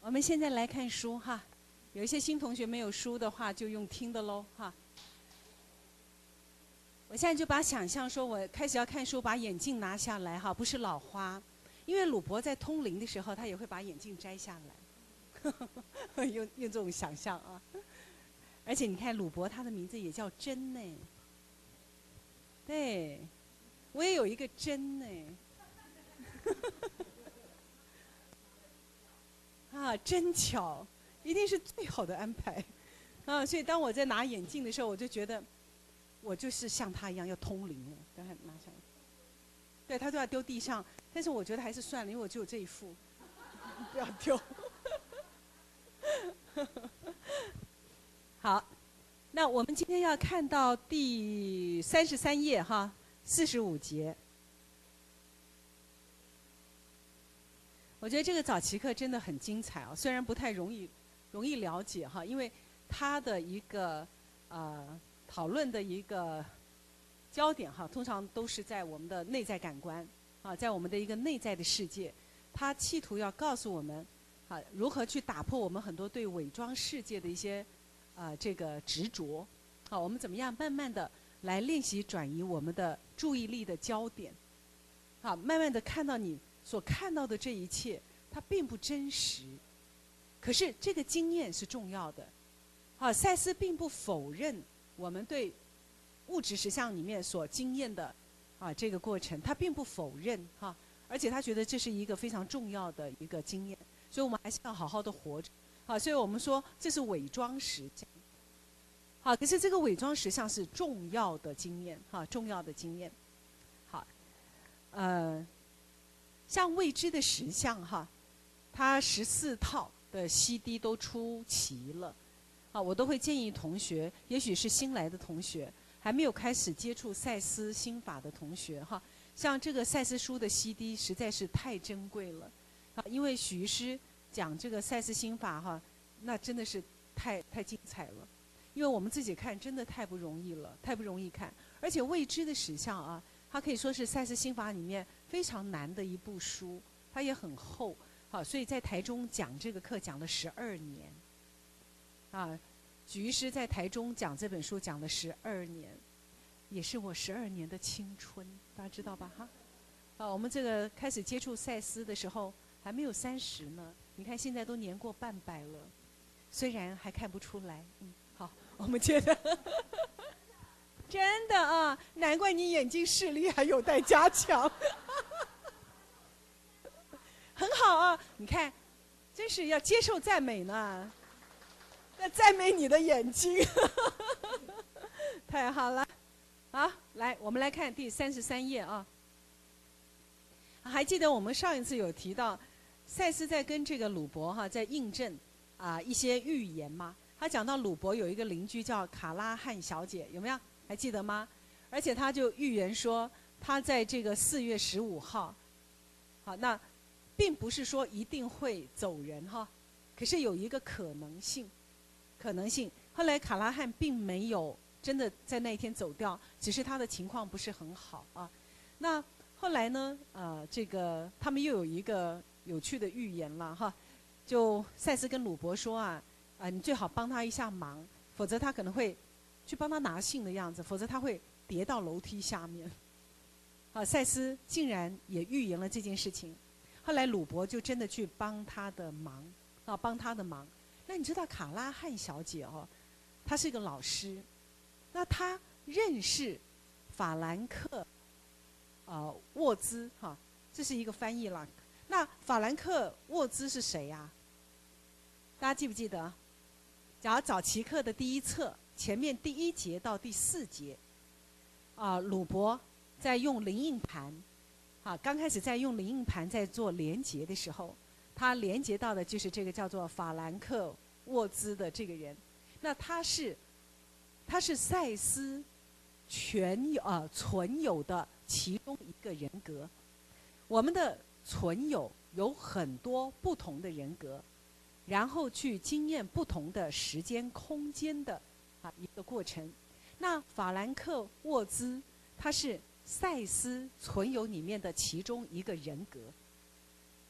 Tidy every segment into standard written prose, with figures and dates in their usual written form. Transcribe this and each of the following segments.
我们现在来看书哈，有一些新同学没有书的话，就用听的喽哈。我现在就把想象说，我开始要看书，把眼镜拿下来哈，不是老花，因为鲁伯在通灵的时候，他也会把眼镜摘下来，用这种想象啊。而且你看鲁伯他的名字也叫真呢，对，我也有一个真呢。啊，真巧，一定是最好的安排，啊！所以当我在拿眼镜的时候，我就觉得，我就是像他一样要通灵了。等下拿下来，对他就要丢地上，但是我觉得还是算了，因为我只有这一副，不要丢。好，那我们今天要看到第33页哈，45节。我觉得这个早期课真的很精彩啊，虽然不太容易了解哈，因为它的一个讨论的一个焦点哈，通常都是在我们的内在感官啊，在我们的一个内在的世界，它企图要告诉我们啊，如何去打破我们很多对伪装世界的一些这个执着啊，我们怎么样慢慢的来练习转移我们的注意力的焦点，啊，慢慢的看到你所看到的这一切，它并不真实。可是这个经验是重要的。啊，赛斯并不否认我们对物质实相里面所经验的这个过程，他并不否认哈，而且他觉得这是一个非常重要的一个经验，所以我们还是要好好的活着。好，所以我们说这是伪装实相。好，可是这个伪装实相是重要的经验哈，重要的经验。好，像未知的实相哈，它14套的 CD 都出齐了，啊，我都会建议同学，也许是新来的同学，还没有开始接触赛斯心法的同学哈，像这个赛斯书的 CD 实在是太珍贵了，啊，因为许医师讲这个赛斯心法哈，那真的是太精彩了，因为我们自己看真的太不容易了，太不容易看，而且未知的实相啊，它可以说是赛斯心法里面非常难的一部书，它也很厚，好，所以在台中讲这个课讲了12年，啊，许医师在台中讲这本书讲了12年，也是我12年的青春，大家知道吧？哈，啊，我们这个开始接触赛斯的时候还没有30呢，你看现在都年过半百了，虽然还看不出来，好，我们觉得。真的啊，难怪你眼睛视力还有待加强，很好啊！你看，真是要接受赞美呢，要赞美你的眼睛，太好了！好，来，我们来看第33页啊。还记得我们上一次有提到，赛斯在跟这个鲁伯哈在印证一些预言吗？他讲到鲁伯有一个邻居叫卡拉汉小姐，有没有？还记得吗？而且他就预言说，他在这个4月15号，好，那并不是说一定会走人哈，可是有一个可能性。后来卡拉汉并没有真的在那一天走掉，只是他的情况不是很好啊。那后来呢，这个他们又有一个有趣的预言了哈，就赛斯跟鲁伯说你最好帮他一下忙，否则他可能会去帮他拿信的样子，否则他会跌到楼梯下面。赛斯竟然也预言了这件事情。后来鲁伯就真的去帮他的忙，帮他的忙。那你知道卡拉汉小姐她是一个老师，那她认识法兰克，沃兹哈，这是一个翻译啦。那法兰克沃兹是谁呀？大家记不记得？假如早期课的第1册。前面第1节到第4节，鲁伯在用灵印盘，刚开始在用灵印盘在做连结的时候，他连结到的就是这个叫做法兰克沃兹的这个人。那他是赛斯存有的其中一个人格。我们的存有很多不同的人格，然后去经验不同的时间空间的。一个过程。那法兰克沃兹他是赛斯存有里面的其中一个人格，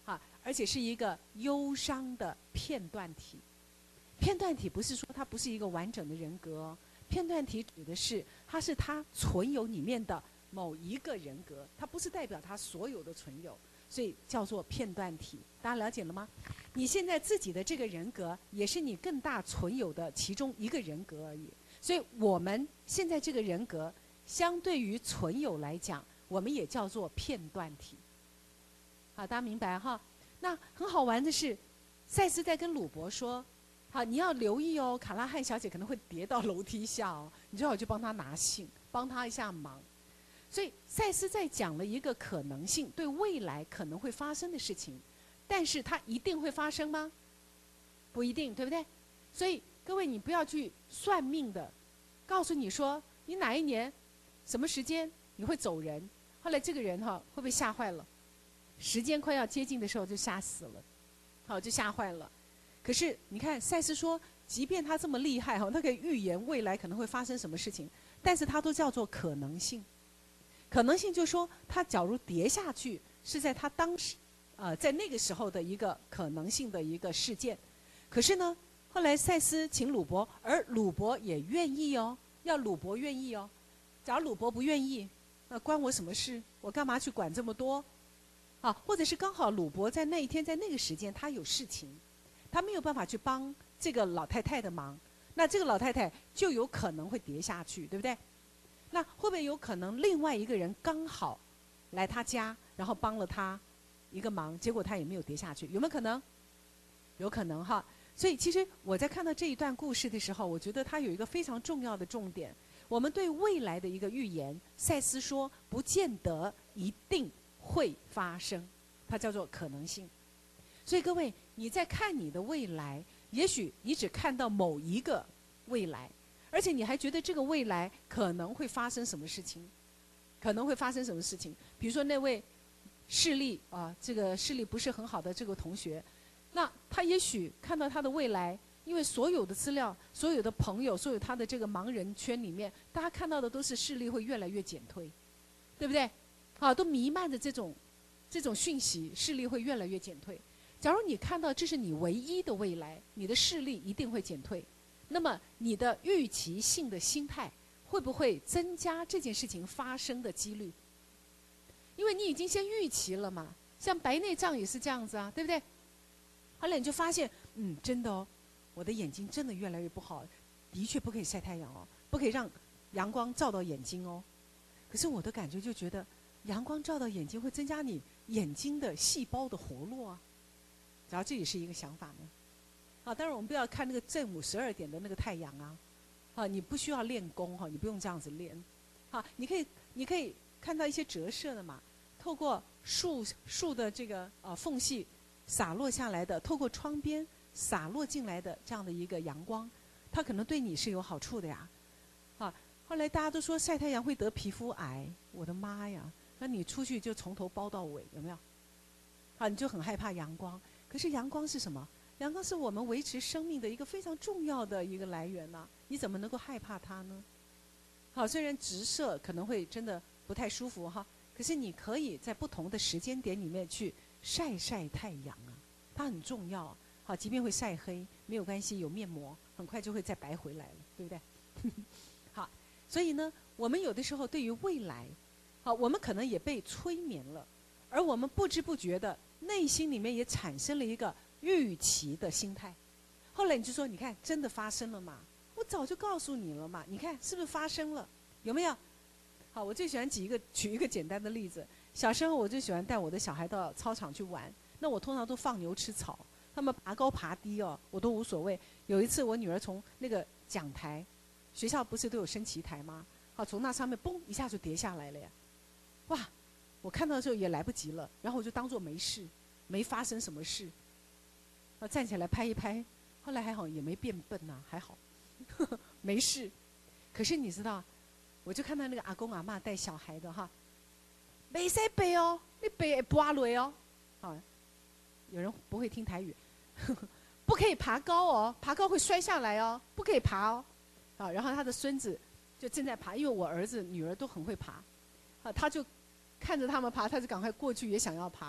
而且是一个忧伤的片段体。片段体不是说它不是一个完整的人格哦，片段体指的是它是它存有里面的某一个人格，它不是代表它所有的存有，所以叫做片段体。大家了解了吗？你现在自己的这个人格也是你更大存有的其中一个人格而已，所以我们现在这个人格相对于存有来讲，我们也叫做片段体。好，大家明白哈？那很好玩的是，赛斯在跟鲁伯说，好，你要留意哦，卡拉汉小姐可能会跌到楼梯下哦，你最好去帮她拿信，帮她一下忙。所以赛斯在讲了一个可能性，对未来可能会发生的事情，但是它一定会发生吗？不一定，对不对？所以各位，你不要去算命的，告诉你说你哪一年、什么时间你会走人，后来这个人哈会被吓坏了，时间快要接近的时候就吓死了，好，就吓坏了。可是你看，赛斯说，即便他这么厉害哈，他可以预言未来可能会发生什么事情，但是他都叫做可能性。可能性就是说，他假如跌下去，是在他当时，在那个时候的一个可能性的一个事件。可是呢，后来赛斯请鲁伯，而鲁伯也愿意哦，要鲁伯愿意哦。假如鲁伯不愿意，那关我什么事？我干嘛去管这么多？啊，或者是刚好鲁伯在那一天在那个时间他有事情，他没有办法去帮这个老太太的忙，那这个老太太就有可能会跌下去，对不对？那会不会有可能另外一个人刚好来他家，然后帮了他一个忙，结果他也没有跌下去？有没有可能？有可能哈。所以其实我在看到这一段故事的时候，我觉得它有一个非常重要的重点，我们对未来的一个预言，赛斯说不见得一定会发生，它叫做可能性。所以各位，你在看你的未来，也许你只看到某一个未来，而且你还觉得这个未来可能会发生什么事情，可能会发生什么事情。比如说那位视力这个视力不是很好的这个同学，那他也许看到他的未来，因为所有的资料、所有的朋友、所有他的这个盲人圈里面，大家看到的都是视力会越来越减退，对不对？都弥漫着这种讯息，视力会越来越减退。假如你看到这是你唯一的未来，你的视力一定会减退，那么你的预期性的心态会不会增加这件事情发生的几率？因为你已经先预期了嘛，像白内障也是这样子啊，对不对？后来你就发现，真的哦，我的眼睛真的越来越不好，的确不可以晒太阳哦，不可以让阳光照到眼睛哦。可是我的感觉就觉得，阳光照到眼睛会增加你眼睛的细胞的活络啊。然后这也是一个想法呢。当然我们不要看那个正午12点的那个太阳啊，你不需要练功你不用这样子练。你可以看到一些折射的嘛，透过树的这个缝隙洒落下来的，透过窗边洒落进来的这样的一个阳光，它可能对你是有好处的呀。后来大家都说晒太阳会得皮肤癌，我的妈呀！那你出去就从头包到尾，有没有？你就很害怕阳光。可是阳光是什么？阳光是我们维持生命的一个非常重要的一个来源呐，你怎么能够害怕它呢？虽然直射可能会真的不太舒服可是你可以在不同的时间点里面去晒晒太阳啊，它很重要。即便会晒黑没有关系，有面膜很快就会再白回来了，对不对？好，所以呢，我们有的时候对于未来，我们可能也被催眠了，而我们不知不觉的内心里面也产生了一个预期的心态。后来你就说，你看真的发生了吗？我早就告诉你了嘛，你看是不是发生了？有没有？好，我最喜欢举一个简单的例子。小时候我最喜欢带我的小孩到操场去玩，那我通常都放牛吃草，他们爬高爬低我都无所谓。有一次我女儿从那个讲台，学校不是都有升旗台吗？从那上面嘣一下就跌下来了呀！哇，我看到的时候也来不及了，然后我就当作没事，没发生什么事。站起来拍一拍，后来还好也没变笨还好，没事。可是你知道，我就看到那个阿公阿嬷带小孩的没使背哦，你背会拔落哦。有人不会听台语，不可以爬高哦，爬高会摔下来哦，不可以爬哦。然后他的孙子就正在爬，因为我儿子女儿都很会爬，他就看着他们爬，他就赶快过去也想要爬。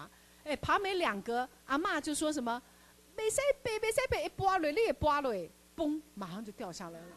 哎，爬没2格，阿嬷就说什么，没使背，没使背，一拨落，你也拨落，嘣，马上就掉下来了。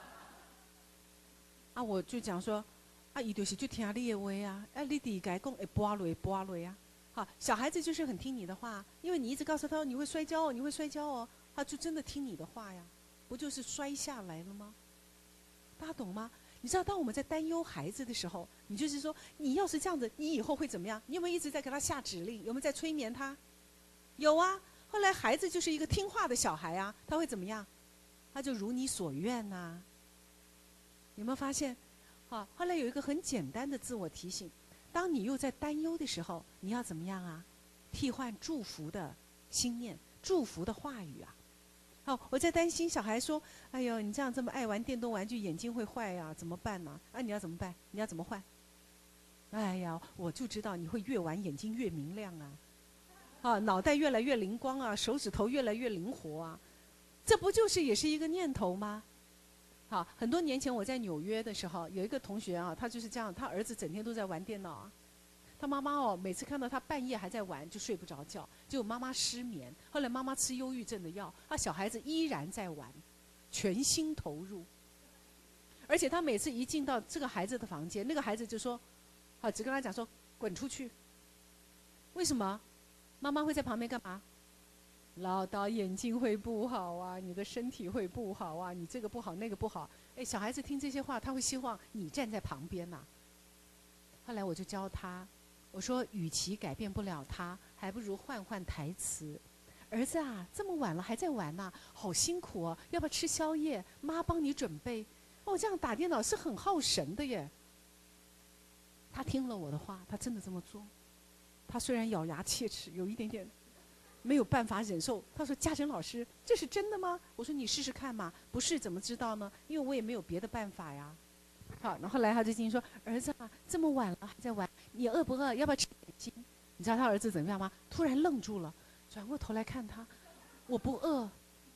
啊，我就讲说，啊，伊就是就听你的话啊，啊，你底该讲会拨落，拨落呀。好，小孩子就是很听你的话，因为你一直告诉他你会摔跤哦，你会摔跤哦，他就真的听你的话呀，不就是摔下来了吗？大家懂吗？你知道，当我们在担忧孩子的时候，你就是说，你要是这样子，你以后会怎么样？你有没有一直在给他下指令？有没有在催眠他？有啊。后来孩子就是一个听话的小孩啊，他会怎么样？他就如你所愿呐。有没有发现？好，后来有一个很简单的自我提醒：当你又在担忧的时候，你要怎么样啊？替换祝福的心念，祝福的话语啊。好，我在担心小孩说：“哎呦，你这么爱玩电动玩具，眼睛会坏呀，怎么办呢？”啊，你要怎么办？你要怎么换？哎呀，我就知道你会越玩眼睛越明亮啊，啊，脑袋越来越灵光啊，手指头越来越灵活啊，这不就是也是一个念头吗？好，很多年前我在纽约的时候，有一个同学啊，他就是这样，他儿子整天都在玩电脑啊。他妈妈哦，每次看到他半夜还在玩，就睡不着觉，结果妈妈失眠。后来妈妈吃忧郁症的药，小孩子依然在玩，全心投入。而且他每次一进到这个孩子的房间，那个孩子就说：“好，只跟他讲说滚出去。”为什么？妈妈会在旁边干嘛？唠叨眼睛会不好啊，你的身体会不好啊，你这个不好那个不好。哎，小孩子听这些话，他会希望你站在旁边呐。后来我就教他，我说与其改变不了他，还不如换换台词。儿子啊，这么晚了还在玩呐，好辛苦哦，要不要吃宵夜？妈帮你准备。哦，这样打电脑是很耗神的耶。他听了我的话，他真的这么做。他虽然咬牙切齿，有一点点没有办法忍受。他说：“嘉诚老师，这是真的吗？”我说：“你试试看嘛，不是怎么知道呢？因为我也没有别的办法呀。”好，然后后来他就进行说：“儿子啊，这么晚了还在玩，你饿不饿？要不要吃点心？”你知道他儿子怎么样吗？突然愣住了，转过头来看他，我不饿。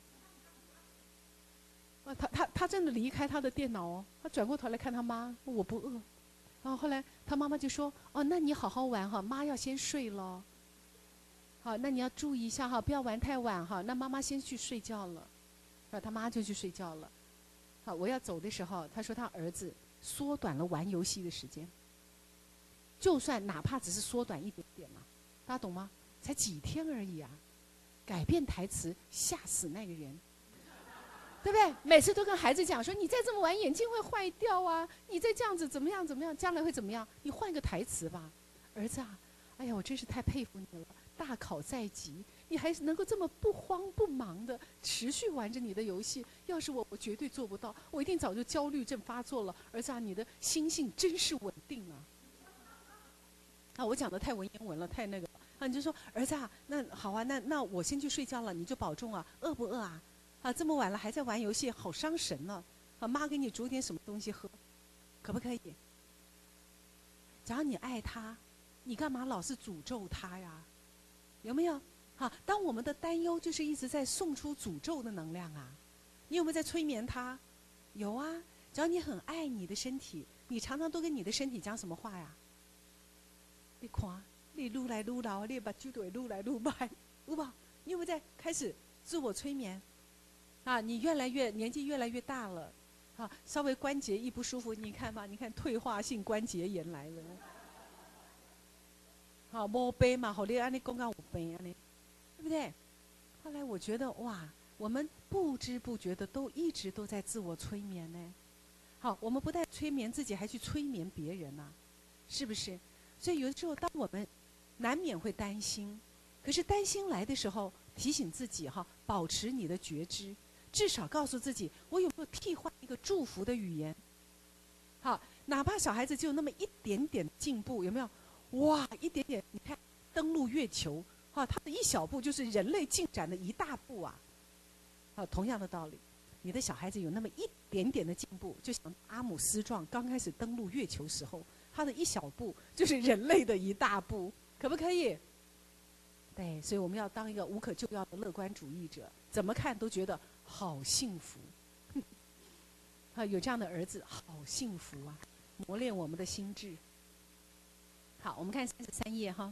他真的离开他的电脑哦，他转过头来看他妈，我不饿。然后后来他妈妈就说：“哦，那你好好玩哈，妈要先睡了。好，那你要注意一下哈，不要玩太晚哈。那妈妈先去睡觉了。”然后他妈就去睡觉了。好，我要走的时候，他说他儿子缩短了玩游戏的时间，就算哪怕只是缩短一点点嘛，大家懂吗？才几天而已啊，改变台词吓死那个人。对不对？每次都跟孩子讲说，你再这么玩眼睛会坏掉啊！你再这样子怎么样怎么样，将来会怎么样？你换个台词吧，儿子啊！哎呀，我真是太佩服你了，大考在即，你还能够这么不慌不忙的持续玩着你的游戏。要是我绝对做不到，我一定早就焦虑症发作了。儿子啊，你的心性真是稳定啊！啊，我讲的太文言文了，太那个啊，你就说儿子啊，那好啊，那我先去睡觉了，你就保重啊，饿不饿啊？啊，这么晚了还在玩游戏，好伤神呢。啊，妈给你煮点什么东西喝，可不可以？只要你爱他，你干嘛老是诅咒他呀？有没有？好，当我们的担忧就是一直在送出诅咒的能量啊。你有没有在催眠他？有啊。只要你很爱你的身体，你常常都跟你的身体讲什么话呀？你看，你撸来撸老，你把猪腿撸来撸摆，有不？你有没有在开始自我催眠？啊，你年纪越来越大了，啊，稍微关节一不舒服，你看吧，你看退化性关节炎来了，好，没背嘛，好，你按你公告我背啊，你，对不对？后来我觉得哇，我们不知不觉的都一直都在自我催眠呢。好，我们不但催眠自己，还去催眠别人呐，是不是？所以有的时候，当我们难免会担心，可是担心来的时候，提醒自己哈，保持你的觉知。至少告诉自己，我有没有替换一个祝福的语言？好，哪怕小孩子只有那么一点点进步，有没有？哇，一点点！你看，登陆月球，哈，他的一小步就是人类进展的一大步啊！好，同样的道理，你的小孩子有那么一点点的进步，就像阿姆斯壮刚开始登陆月球时候，他的一小步就是人类的一大步，可不可以？对，所以我们要当一个无可救药的乐观主义者，怎么看都觉得好幸福。啊，有这样的儿子，好幸福啊！磨练我们的心智。好，我们看33页哈，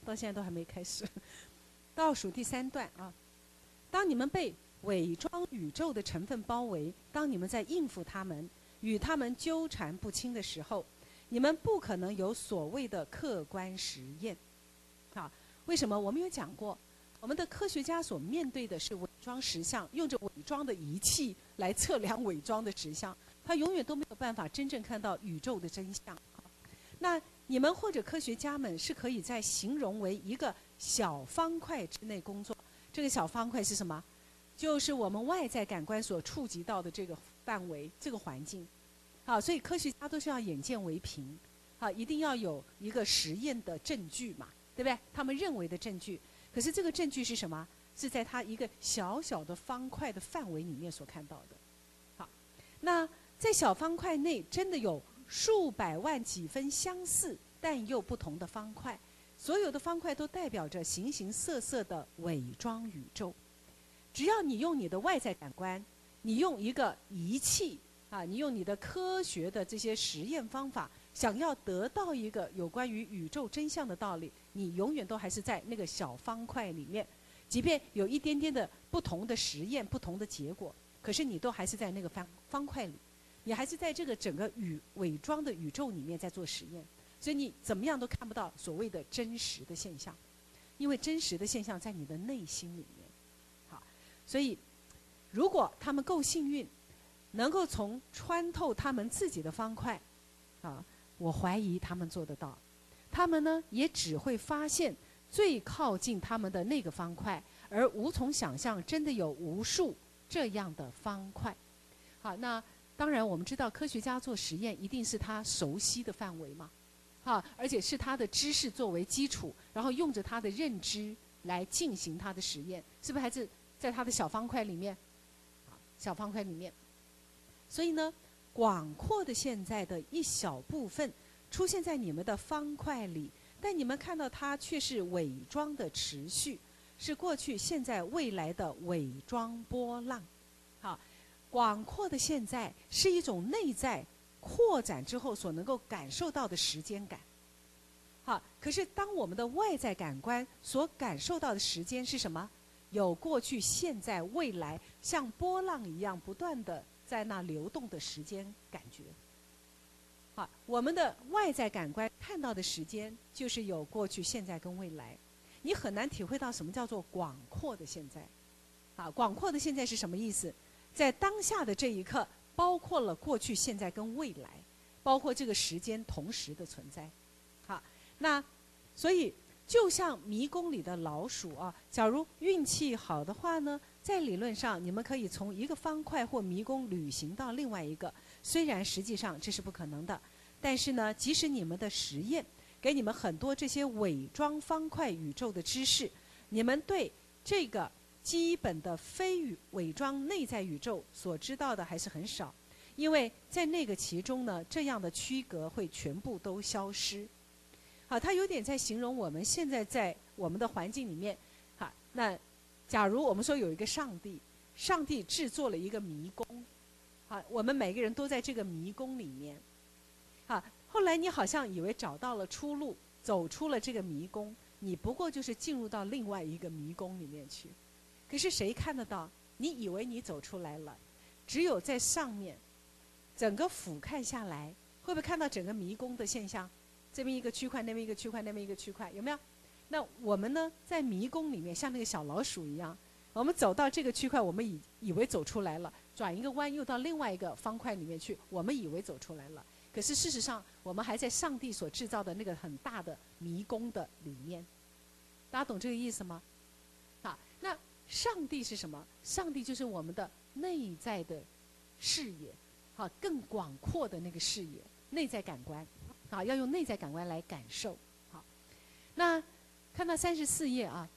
到现在都还没开始。倒数第3段啊，当你们被伪装宇宙的成分包围，当你们在应付他们，与他们纠缠不清的时候，你们不可能有所谓的客观实验。啊，为什么？我们有讲过，我们的科学家所面对的是伪装实相，用着伪装的仪器来测量伪装的实相，他永远都没有办法真正看到宇宙的真相。那你们或者科学家们是可以在形容为一个小方块之内工作。这个小方块是什么？就是我们外在感官所触及到的这个范围、这个环境。好，所以科学家都是要眼见为凭，好，一定要有一个实验的证据嘛，对不对？他们认为的证据。可是这个证据是什么？是在它一个小小的方块的范围里面所看到的。好，那在小方块内真的有数百万几分相似但又不同的方块，所有的方块都代表着形形色色的伪装宇宙。只要你用你的外在感官，你用一个仪器啊，你用你的科学的这些实验方法，想要得到一个有关于宇宙真相的道理，你永远都还是在那个小方块里面。即便有一点点的不同的实验、不同的结果，可是你都还是在那个方块里，你还是在这个整个伪装的宇宙里面在做实验。所以你怎么样都看不到所谓的真实的现象，因为真实的现象在你的内心里面。好，所以如果他们够幸运，能够穿透他们自己的方块，啊，我怀疑他们做得到。他们呢，也只会发现最靠近他们的那个方块，而无从想象真的有无数这样的方块。好，那当然我们知道科学家做实验一定是他熟悉的范围嘛，而且是他的知识作为基础，然后用着他的认知来进行他的实验，是不是还是在他的小方块里面？小方块里面。所以呢，广阔的现在的一小部分出现在你们的方块里，但你们看到它却是伪装的持续，是过去、现在、未来的伪装波浪。好，广阔的现在是一种内在扩展之后所能够感受到的时间感。好，可是当我们的外在感官所感受到的时间是什么？有过去、现在、未来，像波浪一样不断的在那流动的时间感觉。好，我们的外在感官看到的时间就是有过去、现在跟未来，你很难体会到什么叫做广阔的现在。啊，广阔的现在是什么意思？在当下的这一刻，包括了过去、现在跟未来，包括这个时间同时的存在。好，那所以就像迷宫里的老鼠啊，假如运气好的话呢，在理论上你们可以从一个方块或迷宫旅行到另外一个，虽然实际上这是不可能的，但是呢，即使你们的实验给你们很多这些伪装方块宇宙的知识，你们对这个基本的非伪装内在宇宙所知道的还是很少，因为在那个其中呢，这样的区隔会全部都消失。好，它有点在形容我们现在在我们的环境里面。好，那假如我们说有一个上帝，上帝制作了一个迷宫，好，我们每个人都在这个迷宫里面。好，后来你好像以为找到了出路，走出了这个迷宫，你不过就是进入到另外一个迷宫里面去。可是谁看得到？你以为你走出来了，只有在上面，整个俯瞰下来，会不会看到整个迷宫的现象？这边一个区块，那边一个区块，那边一个区块，有没有？那我们呢，在迷宫里面像那个小老鼠一样，我们走到这个区块，我们以为走出来了，转一个弯又到另外一个方块里面去，我们以为走出来了，可是事实上我们还在上帝所制造的那个很大的迷宫的里面。大家懂这个意思吗？好，那上帝是什么？上帝就是我们的内在的视野，好，更广阔的那个视野，内在感官。好，要用内在感官来感受。好，那看到34页啊，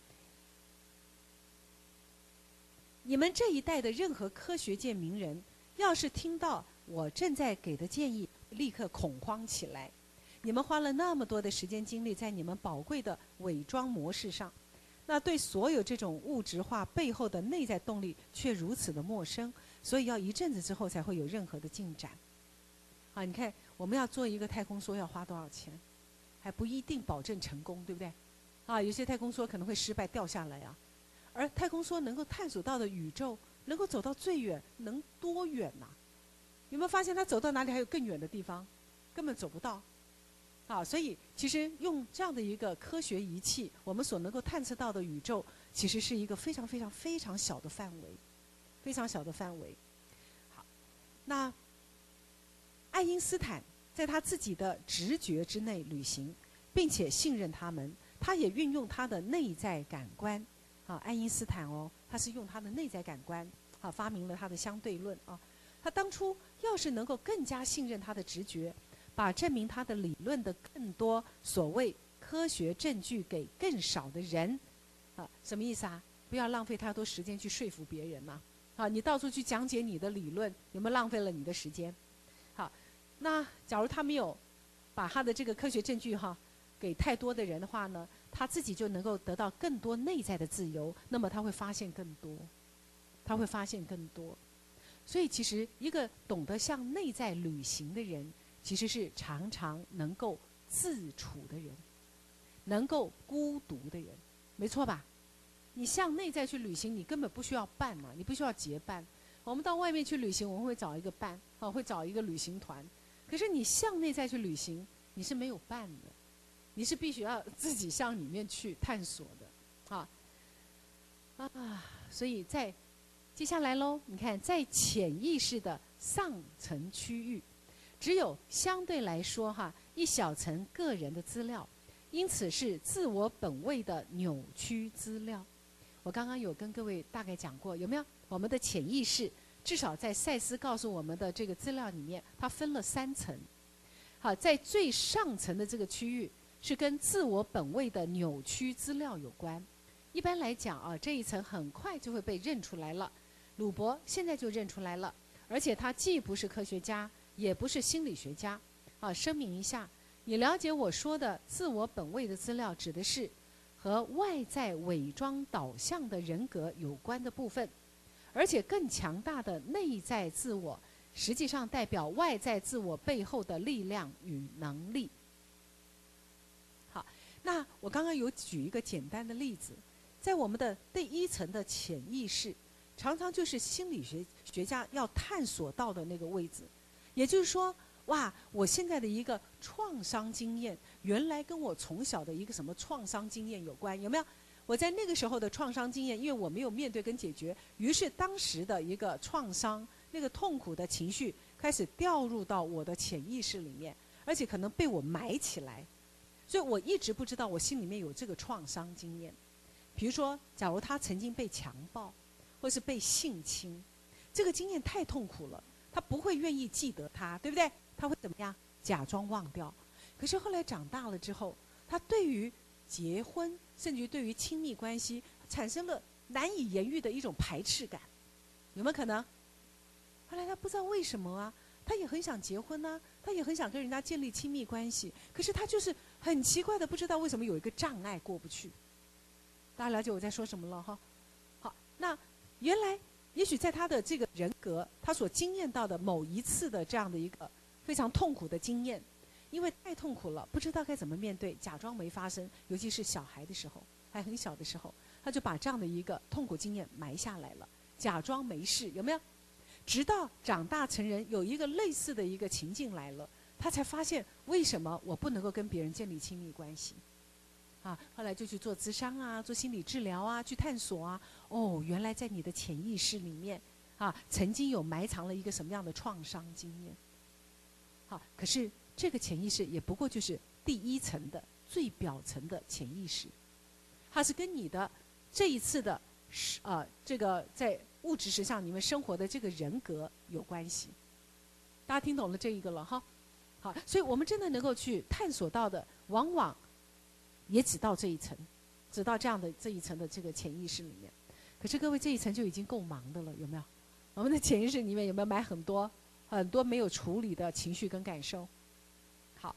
你们这一代的任何科学界名人，要是听到我正在给的建议，立刻恐慌起来。你们花了那么多的时间精力在你们宝贵的伪装模式上，那对所有这种物质化背后的内在动力却如此的陌生，所以要一阵子之后才会有任何的进展。啊，你看我们要做一个太空梭要花多少钱，还不一定保证成功，对不对？ 有些太空梭可能会失败掉下来啊。而太空梭能够探索到的宇宙，能够走到最远，能多远呐？有没有发现它走到哪里还有更远的地方，根本走不到。所以其实用这样的一个科学仪器，我们所能够探测到的宇宙，其实是一个非常非常非常小的范围，非常小的范围。好，那爱因斯坦在他自己的直觉之内旅行，并且信任他们，他也运用他的内在感官。爱因斯坦他是用他的内在感官发明了他的相对论啊。他当初要是能够更加信任他的直觉，把证明他的理论的更多所谓科学证据给更少的人，什么意思啊？不要浪费太多时间去说服别人嘛。你到处去讲解你的理论，有没有浪费了你的时间？好，那假如他没有把他的这个科学证据给太多的人的话呢，他自己就能够得到更多内在的自由，那么他会发现更多，他会发现更多。所以其实一个懂得向内在旅行的人，其实是常常能够自处的人，能够孤独的人，没错吧？你向内在去旅行，你根本不需要伴嘛，你不需要结伴。我们到外面去旅行，我们会找一个伴，会找一个旅行团。可是你向内在去旅行，你是没有伴的，你是必须要自己向里面去探索的，所以在接下来喽，你看，在潜意识的上层区域，只有相对来说一小层个人的资料，因此是自我本位的扭曲资料。我刚刚有跟各位大概讲过，有没有？我们的潜意识，至少在赛斯告诉我们的这个资料里面，它分了3层。在最上层的这个区域，是跟自我本位的扭曲资料有关。一般来讲这一层很快就会被认出来了。鲁伯现在就认出来了，而且他既不是科学家，也不是心理学家。声明一下，你了解我说的自我本位的资料，指的是和外在伪装导向的人格有关的部分，而且更强大的内在自我，实际上代表外在自我背后的力量与能力。好，那我刚刚有举一个简单的例子，在我们的第1层的潜意识，常常就是心理学家要探索到的那个位置。也就是说，哇，我现在的一个创伤经验，原来跟我从小的一个什么创伤经验有关，有没有？我在那个时候的创伤经验，因为我没有面对跟解决，于是当时的一个创伤，那个痛苦的情绪开始掉入到我的潜意识里面，而且可能被我埋起来，所以我一直不知道我心里面有这个创伤经验。比如说，假如他曾经被强暴，或是被性侵，这个经验太痛苦了，他不会愿意记得它，对不对？他会怎么样？假装忘掉。可是后来长大了之后，他对于结婚，甚至于对于亲密关系，产生了难以言喻的一种排斥感，有没有可能？后来他不知道为什么他也很想结婚他也很想跟人家建立亲密关系，可是他就是很奇怪的，不知道为什么有一个障碍过不去。大家了解我在说什么了哈？好，那原来也许在他的这个人格，他所经验到的某一次的这样的一个非常痛苦的经验，因为太痛苦了，不知道该怎么面对，假装没发生，尤其是小孩的时候，还很小的时候，他就把这样的一个痛苦经验埋下来了，假装没事，有没有？直到长大成人，有一个类似的一个情境来了，他才发现为什么我不能够跟别人建立亲密关系。后来就去做咨商做心理治疗去探索原来在你的潜意识里面曾经有埋藏了一个什么样的创伤经验。可是这个潜意识也不过就是第1层的最表层的潜意识，它是跟你的这一次的这个在物质实上你们生活的这个人格有关系。大家听懂了这一个了哈？好，所以我们真的能够去探索到的，往往也只到这一层，只到这样的这一层的这个潜意识里面。可是各位，这一层就已经够忙的了，有没有？我们的潜意识里面有没有埋很多没有处理的情绪跟感受？好，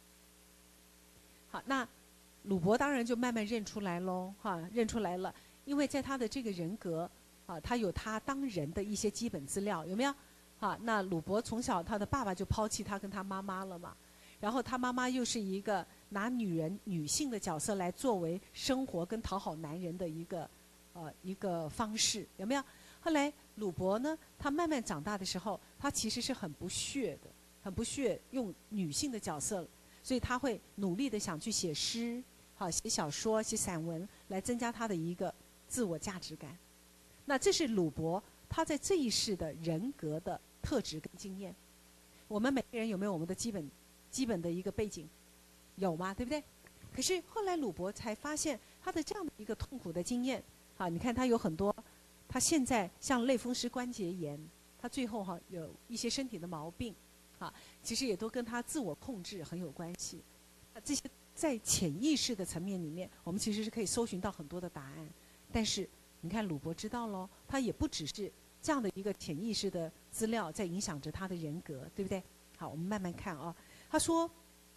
那鲁伯当然就慢慢认出来喽，认出来了，因为在他的这个人格他有他当人的一些基本资料，有没有？那鲁伯从小他的爸爸就抛弃他跟他妈妈了嘛，然后他妈妈又是一个拿女性的角色来作为生活跟讨好男人的一个方式，有没有？后来鲁伯呢，他慢慢长大的时候，他其实是很不屑的，很不屑用女性的角色，所以他会努力的想去写诗，好写小说、写散文，来增加他的一个自我价值感。那这是鲁伯他在这一世的人格的特质跟经验。我们每个人有没有我们的基本的一个背景？有吗？对不对？可是后来鲁伯才发现他的这样的一个痛苦的经验，啊，你看他有很多，他现在像类风湿关节炎，他最后有一些身体的毛病，啊，其实也都跟他自我控制很有关系。这些在潜意识的层面里面，我们其实是可以搜寻到很多的答案。但是你看鲁伯知道咯，他也不只是这样的一个潜意识的资料在影响着他的人格，对不对？好，我们慢慢看啊。他说，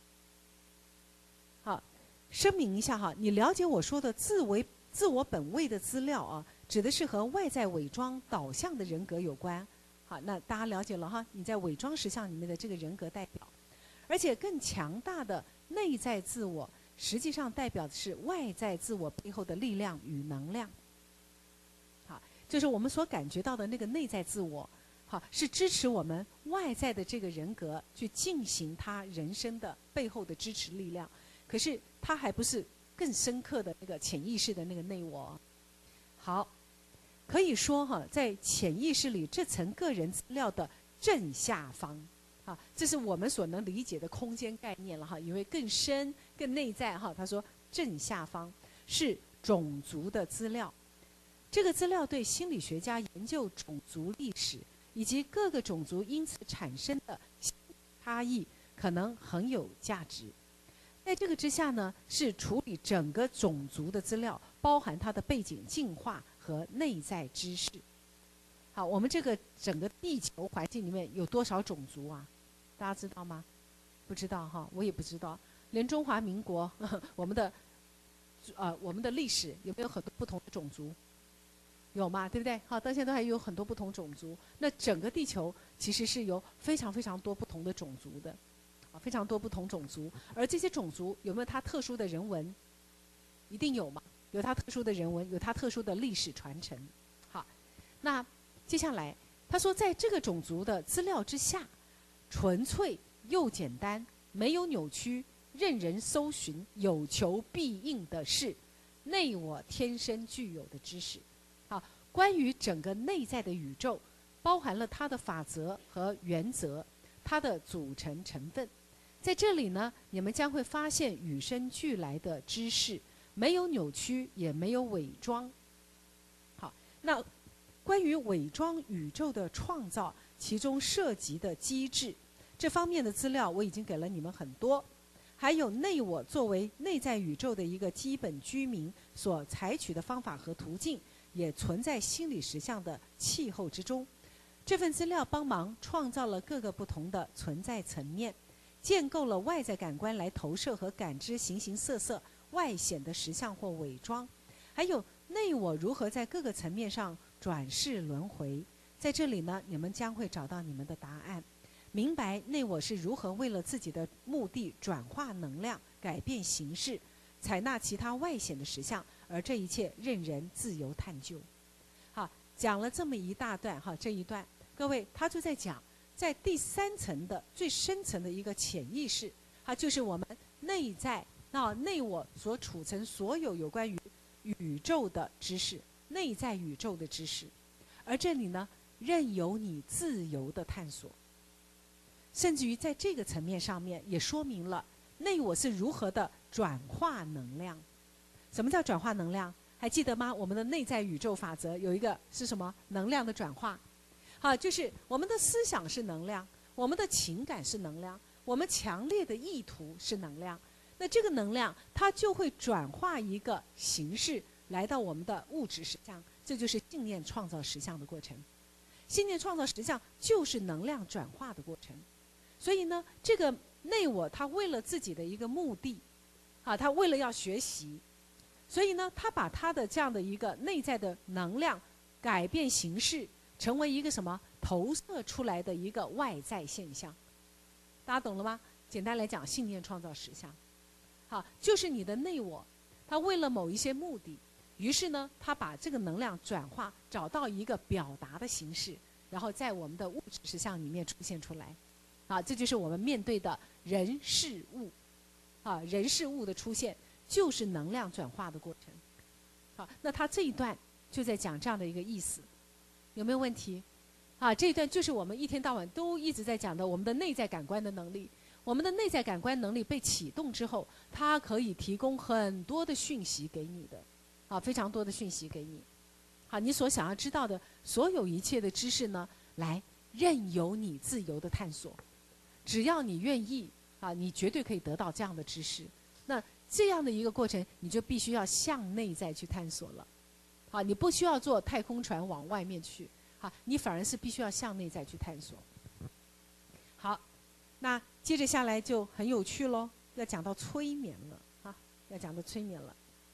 好，声明一下哈，你了解我说的自我本位的资料啊，指的是和外在伪装导向的人格有关。好，那大家了解了哈，你在伪装实相里面的这个人格代表，而且更强大的内在自我，实际上代表的是外在自我背后的力量与能量。好，就是我们所感觉到的那个内在自我，好，是支持我们外在的这个人格去进行他人生的背后的支持力量。可是它还不是更深刻的那个潜意识的那个内我。好，可以说哈，在潜意识里这层个人资料的正下方，啊，这是我们所能理解的空间概念了哈，因为更深更内在哈。他说正下方是种族的资料，这个资料对心理学家研究种族历史以及各个种族因此产生的差异可能很有价值。在这个之下呢，是处理整个种族的资料，包含它的背景、进化和内在知识。好，我们这个整个地球环境里面有多少种族啊？大家知道吗？不知道哈，我也不知道。连中华民国，我们的历史有没有很多不同的种族？有嘛，对不对？好，到现在都还有很多不同种族。那整个地球其实是有非常非常多不同的种族的。非常多不同种族，而这些种族有没有它特殊的人文？一定有嘛，有它特殊的人文，有它特殊的历史传承。好，那接下来他说，在这个种族的资料之下，纯粹又简单，没有扭曲，任人搜寻，有求必应的是内我天生具有的知识。好，关于整个内在的宇宙，包含了它的法则和原则，它的组成成分。在这里呢，你们将会发现与生俱来的知识，没有扭曲，也没有伪装。好，那关于伪装宇宙的创造，其中涉及的机制，这方面的资料我已经给了你们很多。还有内我作为内在宇宙的一个基本居民所采取的方法和途径，也存在心理实相的气候之中。这份资料帮忙创造了各个不同的存在层面，建构了外在感官来投射和感知形形色色外显的实相或伪装，还有内我如何在各个层面上转世轮回。在这里呢，你们将会找到你们的答案，明白内我是如何为了自己的目的转化能量、改变形式、采纳其他外显的实相，而这一切任人自由探究。好，讲了这么一大段哈，这一段各位他就在讲，在第三层的最深层的一个潜意识，它就是我们内在内我所储存所有关于宇宙的知识，内在宇宙的知识。而这里呢，任由你自由的探索，甚至于在这个层面上面也说明了内我是如何的转化能量。什么叫转化能量？还记得吗？我们的内在宇宙法则有一个是什么？能量的转化。好，就是我们的思想是能量，我们的情感是能量，我们强烈的意图是能量。那这个能量它就会转化一个形式来到我们的物质实相，这就是信念创造实相的过程。信念创造实相就是能量转化的过程。所以呢，这个内我他为了自己的一个目的，他为了要学习，所以呢，他把他的这样的一个内在的能量改变形式，成为一个什么投射出来的一个外在现象。大家懂了吗？简单来讲，信念创造实相。 好，就是你的内我，它为了某一些目的，于是呢，它把这个能量转化，找到一个表达的形式，然后在我们的物质实相里面出现出来。啊，这就是我们面对的人事物。啊，人事物的出现就是能量转化的过程。好，那他这一段就在讲这样的一个意思，有没有问题？啊，这一段就是我们一天到晚都一直在讲的我们的内在感官的能力。我们的内在感官能力被启动之后，它可以提供很多的讯息给你的，啊，非常多的讯息给你。好，你所想要知道的所有一切的知识呢，来任由你自由的探索，只要你愿意，啊，你绝对可以得到这样的知识。那这样的一个过程，你就必须要向内在去探索了。好，你不需要坐太空船往外面去，好，你反而是必须要向内在去探索。好，那接着下来就很有趣咯，要讲到催眠了啊，要讲到催眠了。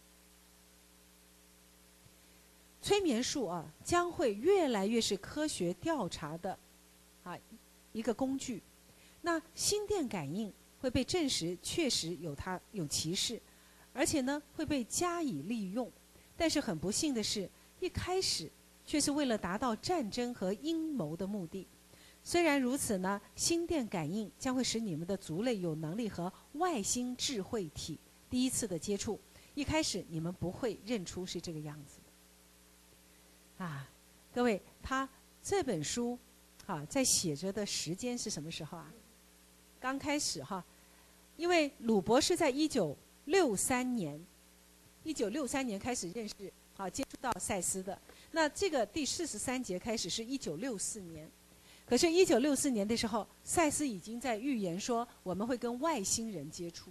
催眠术啊，将会越来越是科学调查的啊一个工具。那心电感应会被证实确实有其事，而且呢会被加以利用。但是很不幸的是，一开始却是为了达到战争和阴谋的目的。虽然如此呢，心电感应将会使你们的族类有能力和外星智慧体第一次的接触。一开始你们不会认出是这个样子的。啊，各位，他这本书啊，在写着的时间是什么时候啊？刚开始哈，因为鲁伯是在1963年开始认识啊，接触到赛斯的。那这个第43节开始是1964年，可是1964年的时候，赛斯已经在预言说我们会跟外星人接触，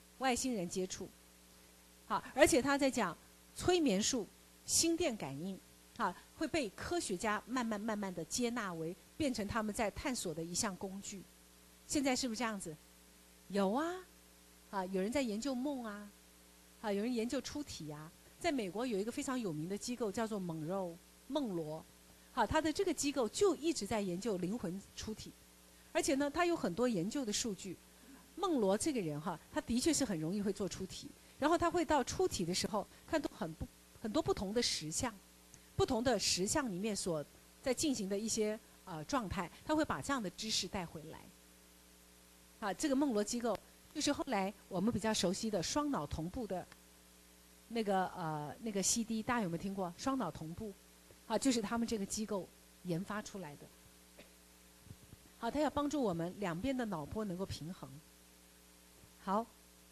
好，而且他在讲催眠术、心电感应，啊，会被科学家慢慢的接纳为变成他们在探索的一项工具。现在是不是这样子？有啊，啊，有人在研究梦啊，啊，有人研究出体啊。在美国有一个非常有名的机构叫做梦罗，好，他的这个机构就一直在研究灵魂出体，而且呢，他有很多研究的数据。梦罗这个人哈，他的确是很容易会做出体，然后他会到出体的时候看到很多不同的实相，不同的实相里面所在进行的一些状态，他会把这样的知识带回来。啊，这个梦罗机构就是后来我们比较熟悉的双脑同步的那个 CD， 大家有没有听过双脑同步？啊，就是他们这个机构研发出来的。好，它要帮助我们两边的脑波能够平衡。好，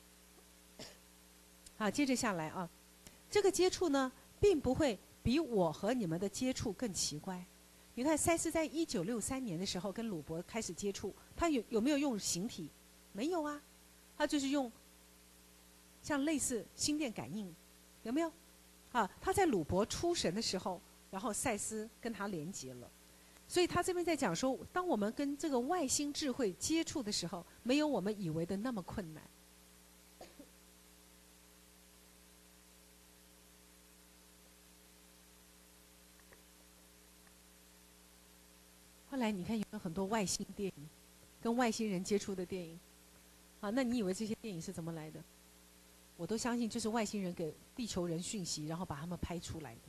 好，接着下来啊，这个接触呢，并不会比我和你们的接触更奇怪。你看，赛斯在1963年的时候跟鲁伯开始接触，他有没有用形体？没有啊，他就是用像类似心电感应，有没有？啊，他在鲁伯出神的时候，然后赛斯跟他连接了。所以他这边在讲说，当我们跟这个外星智慧接触的时候，没有我们以为的那么困难。后来你看有很多外星电影，跟外星人接触的电影，啊，那你以为这些电影是怎么来的？我都相信就是外星人给地球人讯息，然后把他们拍出来的。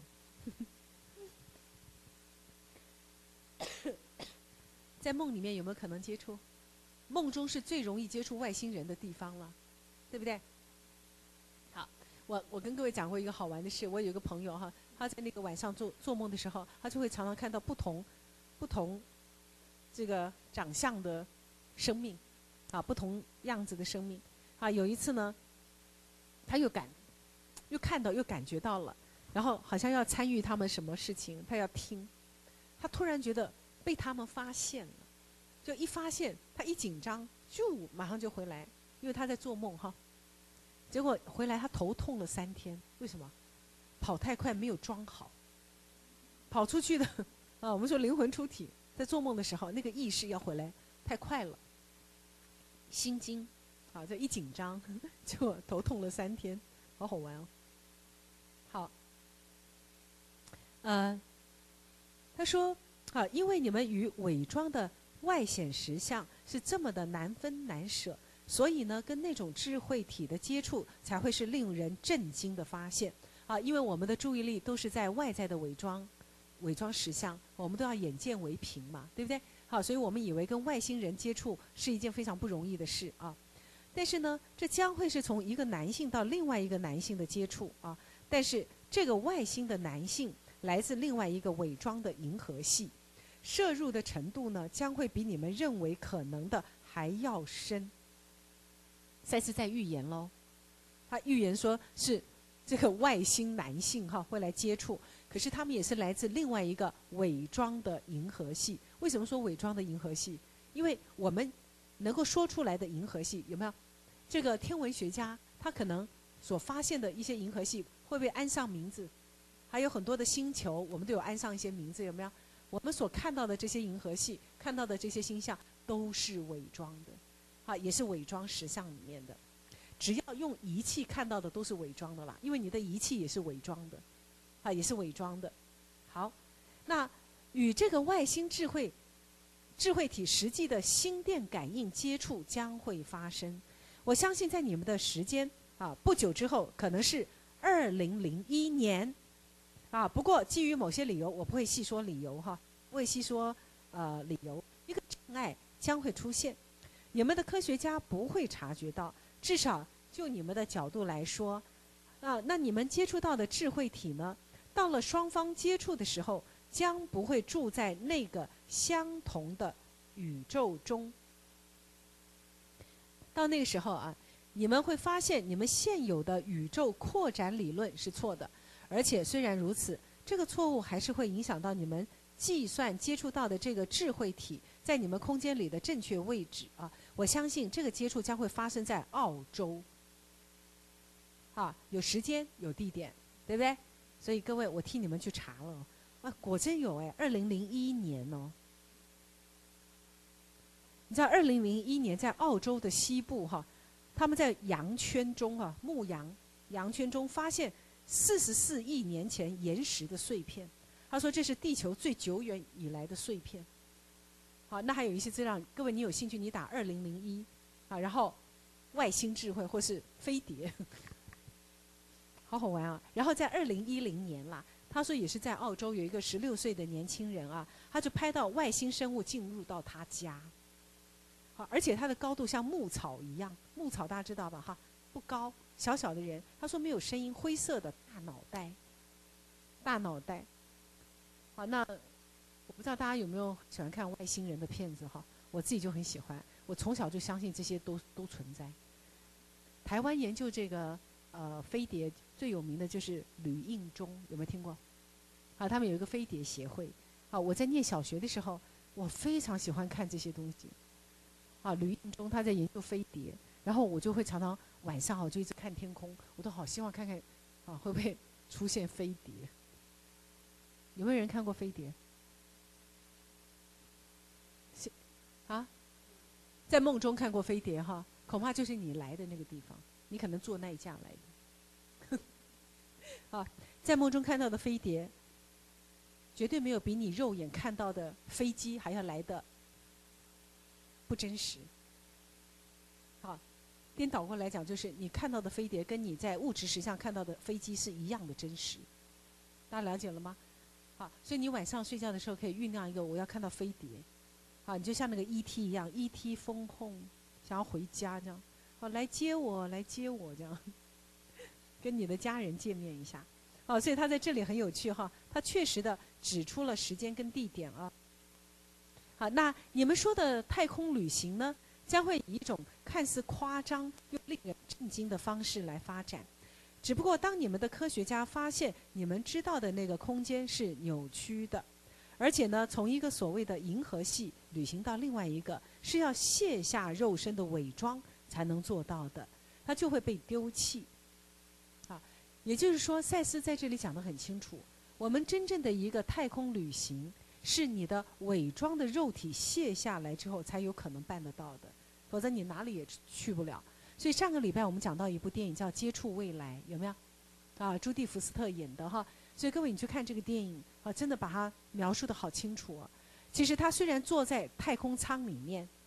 在梦里面有没有可能接触？梦中是最容易接触外星人的地方了，对不对？好，我跟各位讲过一个好玩的事，我有一个朋友哈，他在那个晚上做梦的时候，他就会常常看到不同这个长相的生命，啊，不同样子的生命，啊，有一次呢，他又看到又感觉到了，然后好像要参与他们什么事情，他要听，他突然觉得被他们发现了，就一发现他一紧张，就马上就回来，因为他在做梦哈，结果回来他头痛了3天，为什么？跑太快没有装好，跑出去的啊，我们说灵魂出体，在做梦的时候那个意识要回来太快了，心惊，啊，这一紧张就头痛了3天，好好玩哦。好，他说啊，因为你们与伪装的外显实相是这么的难分难舍， 所以呢，跟那种智慧体的接触才会是令人震惊的发现啊！因为我们的注意力都是在外在的伪装实相，我们都要眼见为凭嘛，对不对？好，所以我们以为跟外星人接触是一件非常不容易的事啊。但是呢，这将会是从一个男性到另外一个男性的接触啊。但是这个外星的男性来自另外一个伪装的银河系，摄入的程度呢，将会比你们认为可能的还要深。赛斯在预言喽，他预言说是这个外星男性哈会来接触，可是他们也是来自另外一个伪装的银河系。为什么说伪装的银河系？因为我们能够说出来的银河系有没有？这个天文学家他可能所发现的一些银河系会不会安上名字？还有很多的星球，我们都有安上一些名字，有没有？我们所看到的这些银河系，看到的这些星象，都是伪装的，啊，也是伪装实相里面的。只要用仪器看到的都是伪装的啦，因为你的仪器也是伪装的，啊，也是伪装的。好，那与这个外星智慧体实际的心电感应接触将会发生。我相信在你们的时间啊，不久之后，可能是2001年。啊，不过基于某些理由，我不会细说理由哈，不会细说理由。一个障碍将会出现，你们的科学家不会察觉到，至少就你们的角度来说，那你们接触到的智慧体呢，到了双方接触的时候，将不会住在那个相同的宇宙中。到那个时候啊，你们会发现你们现有的宇宙扩展理论是错的。而且虽然如此，这个错误还是会影响到你们计算接触到的这个智慧体在你们空间里的正确位置啊！我相信这个接触将会发生在澳洲，啊，有时间有地点，对不对？所以各位，我替你们去查了，啊，果真有哎，2001年哦。你知道2001年在澳洲的西部哈，他们在羊圈中啊，牧羊圈中发现44亿年前岩石的碎片，他说这是地球最久远以来的碎片。好，那还有一些资料，各位你有兴趣你打2001，啊，然后外星智慧或是飞碟，好好玩啊。然后在2010年啦，他说也是在澳洲有一个16岁的年轻人啊，他就拍到外星生物进入到他家，好，而且他的高度像牧草一样，牧草大家知道吧哈，不高。小小的人，他说没有声音，灰色的大脑袋。好，那我不知道大家有没有喜欢看外星人的片子哈？我自己就很喜欢，我从小就相信这些都存在。台湾研究这个飞碟最有名的就是吕应中，有没有听过？啊，他们有一个飞碟协会。啊，我在念小学的时候，我非常喜欢看这些东西。啊，吕应中他在研究飞碟。然后我就会常常晚上我就一直看天空，我都好希望看看，啊，会不会出现飞碟？有没有人看过飞碟？啊，在梦中看过飞碟哈，恐怕就是你来的那个地方，你可能坐那一架来的。啊，在梦中看到的飞碟，绝对没有比你肉眼看到的飞机还要来的不真实。好。颠倒过来讲，就是你看到的飞碟跟你在物质实相看到的飞机是一样的真实，大家了解了吗？好，所以你晚上睡觉的时候可以酝酿一个我要看到飞碟，好，你就像那个 E.T. 一样 ，E.T. phone home， 想要回家这样，好，来接我这样，跟你的家人见面一下，好，所以他在这里很有趣哈，他确实的指出了时间跟地点啊。好，那你们说的太空旅行呢？将会以一种看似夸张又令人震惊的方式来发展。只不过，当你们的科学家发现你们知道的那个空间是扭曲的，而且呢，从一个所谓的银河系旅行到另外一个，是要卸下肉身的伪装才能做到的，它就会被丢弃。啊，也就是说，赛斯在这里讲得很清楚，我们真正的一个太空旅行，是你的伪装的肉体卸下来之后才有可能办得到的。否则你哪里也去不了。所以上个礼拜我们讲到一部电影叫《接触未来》，有没有？啊，朱蒂福斯特演的哈。所以各位你去看这个电影啊，真的把它描述得好清楚啊。其实他虽然坐在太空舱里面，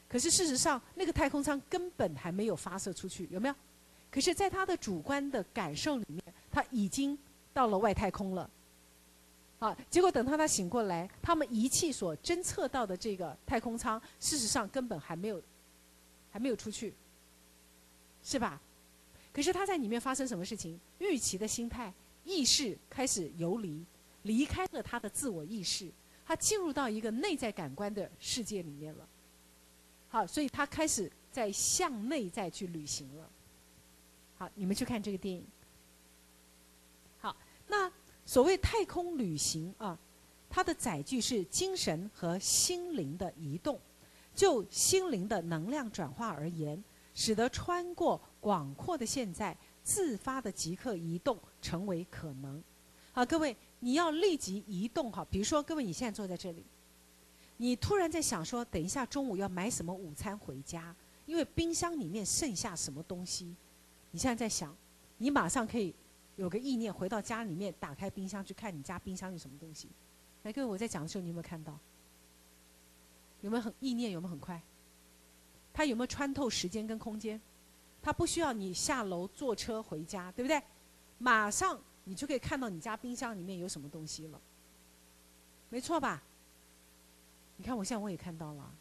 可是事实上，那个太空舱根本还没有发射出去，有没有？可是，在他的主观的感受里面，他已经到了外太空了。好，结果等他醒过来，他们仪器所侦测到的这个太空舱，事实上根本还没有出去，是吧？可是他在里面发生什么事情？预期的心态、意识开始游离，离开了他的自我意识，他进入到一个内在感官的世界里面了。好，所以他开始在向内在去旅行了。好，你们去看这个电影。好，那所谓太空旅行啊，它的载具是精神和心灵的移动。就心灵的能量转化而言，使得穿过广阔的现在，自发的即刻移动成为可能。好，各位，你要立即移动哈。比如说，各位你现在坐在这里，你突然在想说，等一下中午要买什么午餐回家，因为冰箱里面剩下什么东西。你现在在想，你马上可以有个意念，回到家里面打开冰箱去看你家冰箱有什么东西。来，各位，我在讲的时候，你有没有看到？有没有意念有没有很快？它有没有穿透时间跟空间？它不需要你下楼坐车回家，对不对？马上你就可以看到你家冰箱里面有什么东西了，没错吧？你看我现在我也看到了，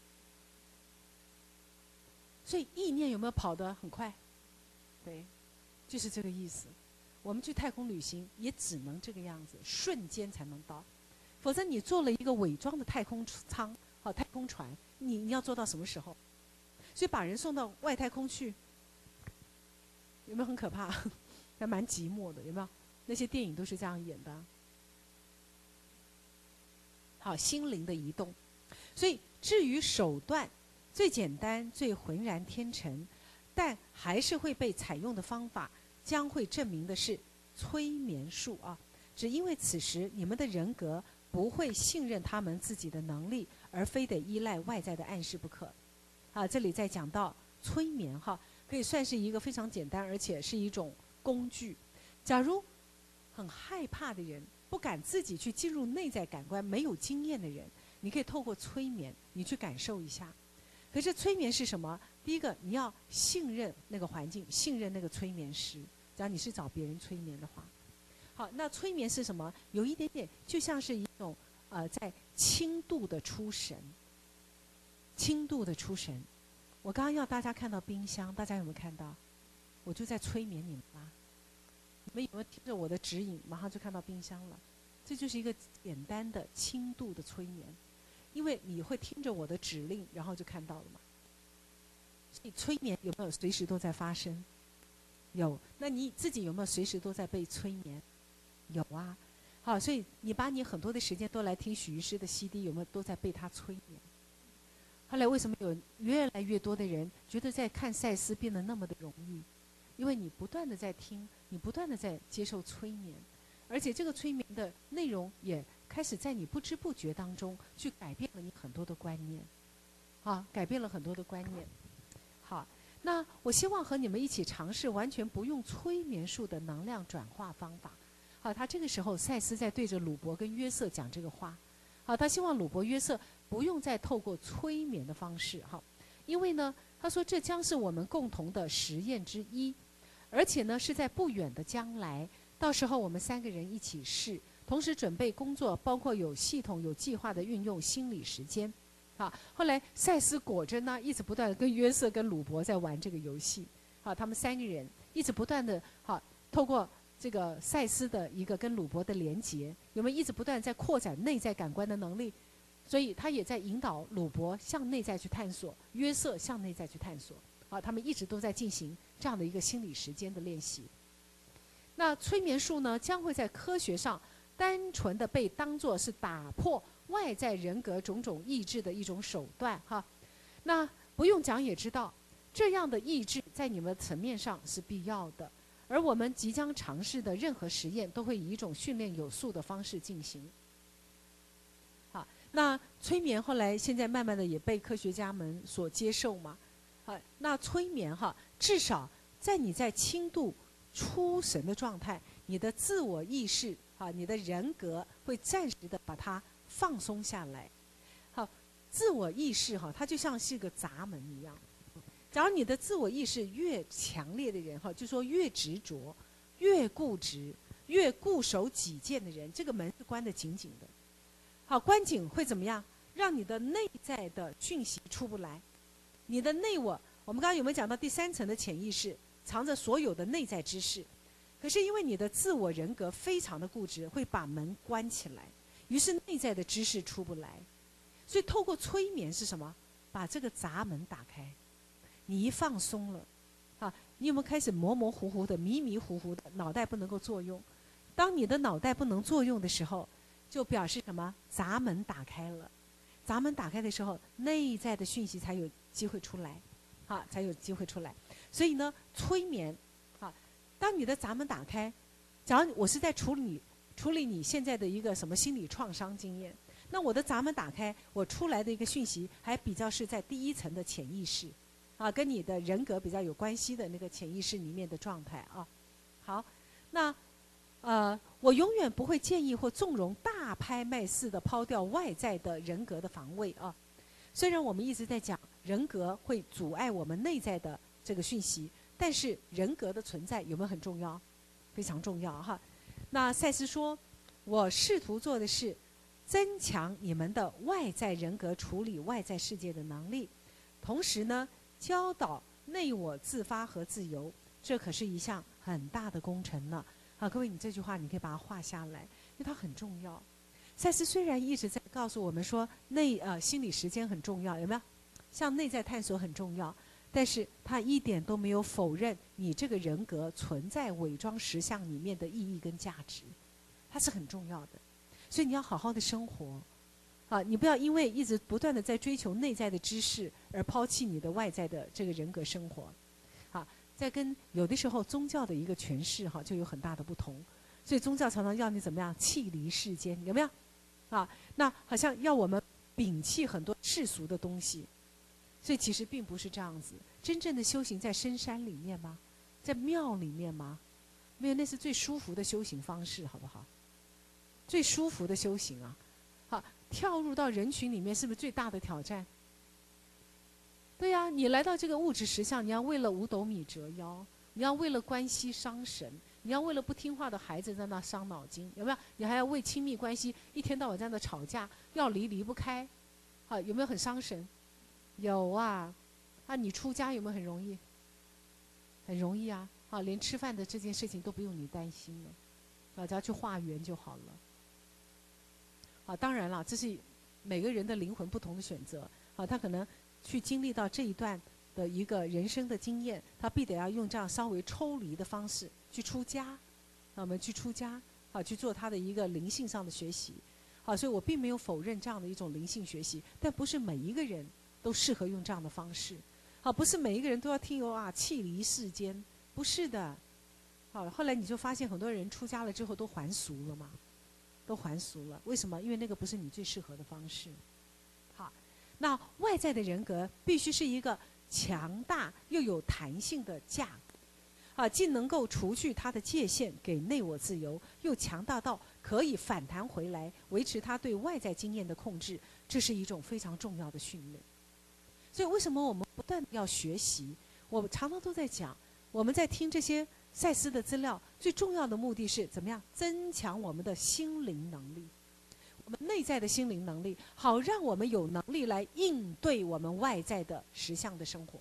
所以意念有没有跑得很快？对，就是这个意思。我们去太空旅行也只能这个样子，瞬间才能到，否则你做了一个伪装的太空舱。太空船，你要做到什么时候？所以把人送到外太空去，有没有很可怕？还蛮寂寞的，有没有？那些电影都是这样演的。好，心灵的移动。所以至于手段，最简单、最浑然天成，但还是会被采用的方法，将会证明的是催眠术啊！只因为此时你们的人格不会信任他们自己的能力，而非得依赖外在的暗示不可。啊，这里在讲到催眠哈，可以算是一个非常简单，而且是一种工具。假如很害怕的人，不敢自己去进入内在感官，没有经验的人，你可以透过催眠，你去感受一下。可是催眠是什么？第一个，你要信任那个环境，信任那个催眠师。假如你是找别人催眠的话，好，那催眠是什么？有一点点就像是一种在轻度的出神，轻度的出神。我刚刚要大家看到冰箱，大家有没有看到？我就在催眠你们啦。你们有没有听着我的指引，马上就看到冰箱了？这就是一个简单的轻度的催眠，因为你会听着我的指令，然后就看到了嘛。所以催眠有没有随时都在发生？有。那你自己有没有随时都在被催眠？有啊。好，所以你把你很多的时间都来听许医师的 CD， 有没有都在被他催眠？后来为什么有越来越多的人觉得在看赛斯变得那么的容易？因为你不断的在听，你不断的在接受催眠，而且这个催眠的内容也开始在你不知不觉当中去改变了你很多的观念，啊，改变了很多的观念。好，那我希望和你们一起尝试完全不用催眠术的能量转化方法。好，他这个时候赛斯在对着鲁伯跟约瑟讲这个话。好，他希望鲁伯约瑟不用再透过催眠的方式，哈，因为呢，他说这将是我们共同的实验之一，而且呢是在不远的将来，到时候我们3个人一起试，同时准备工作，包括有系统、有计划的运用心理时间。好，后来赛斯果真呢一直不断地跟约瑟跟鲁伯在玩这个游戏。好，他们3个人一直不断的透过这个赛斯的一个跟鲁伯的连结，有没有一直不断在扩展内在感官的能力？所以他也在引导鲁伯向内在去探索，约瑟向内在去探索。啊，他们一直都在进行这样的一个心理时间的练习。那催眠术呢，将会在科学上单纯的被当作是打破外在人格种种意志的一种手段哈。那不用讲也知道，这样的意志在你们层面上是必要的。而我们即将尝试的任何实验，都会以一种训练有素的方式进行。好，那催眠后来现在慢慢的也被科学家们所接受嘛。好，那催眠至少在你在轻度出神的状态，你的自我意识你的人格会暂时的把它放松下来。好， 自我意识哈，它就像是个闸门一样。假如你的自我意识越强烈的人哈，就说越执着、越固执、越固守己见的人，这个门是关得紧紧的。好，关紧会怎么样？让你的内在的讯息出不来。你的内我们刚刚有没有讲到第3层的潜意识，藏着所有的内在知识？可是因为你的自我人格非常的固执，会把门关起来，于是内在的知识出不来。所以透过催眠是什么？把这个闸门打开。你一放松了，啊，你有没有开始模模糊糊的、迷迷糊糊的，脑袋不能够作用？当你的脑袋不能作用的时候，就表示什么？闸门打开了。闸门打开的时候，内在的讯息才有机会出来，啊，才有机会出来。所以呢，催眠，啊，当你的闸门打开，假如我是在处理你现在的一个什么心理创伤经验，那我的闸门打开，我出来的一个讯息还比较是在第1层的潜意识，啊，跟你的人格比较有关系的那个潜意识里面的状态啊。好，那我永远不会建议或纵容大拍卖似的抛掉外在的人格的防卫啊。虽然我们一直在讲人格会阻碍我们内在的这个讯息，但是人格的存在有没有很重要？非常重要哈。那赛斯说，我试图做的是增强你们的外在人格处理外在世界的能力，同时呢，教导内我自发和自由，这可是一项很大的工程呢。好，各位，你这句话你可以把它画下来，因为它很重要。赛斯虽然一直在告诉我们说心理时间很重要，有没有？向内在探索很重要，但是他一点都没有否认你这个人格存在伪装实相里面的意义跟价值，它是很重要的。所以你要好好的生活，啊，你不要因为一直不断的在追求内在的知识而抛弃你的外在的这个人格生活，啊，在跟有的时候宗教的一个诠释哈就有很大的不同，所以宗教常常要你怎么样弃离世间，有没有？啊，那好像要我们摒弃很多世俗的东西，所以其实并不是这样子。真正的修行在深山里面吗？在庙里面吗？没有，那是最舒服的修行方式，好不好？最舒服的修行啊，好，跳入到人群里面是不是最大的挑战？对呀，你来到这个物质实相，你要为了5斗米折腰，你要为了关系伤神，你要为了不听话的孩子在那伤脑筋，有没有？你还要为亲密关系一天到晚在那吵架，要离不开，啊，有没有很伤神？有啊，啊，你出家有没有很容易？很容易啊，啊，连吃饭的这件事情都不用你担心了，啊，只要去化缘就好了。啊，当然了，这是每个人的灵魂不同的选择，啊，他可能去经历到这一段的一个人生的经验，他必得要用这样稍微抽离的方式去出家，我们去出家，啊，去做他的一个灵性上的学习，啊，所以我并没有否认这样的一种灵性学习，但不是每一个人都适合用这样的方式，啊，不是每一个人都要听啊弃离世间，不是的，好，后来你就发现很多人出家了之后都还俗了嘛。都还俗了，为什么？因为那个不是你最适合的方式。好，那外在的人格必须是一个强大又有弹性的架，啊，既能够除去它的界限，给内我自由，又强大到可以反弹回来，维持它对外在经验的控制，这是一种非常重要的训练。所以，为什么我们不断要学习？我常常都在讲，我们在听这些赛斯的资料，最重要的目的是怎么样增强我们的心灵能力，我们内在的心灵能力，好让我们有能力来应对我们外在的实相的生活，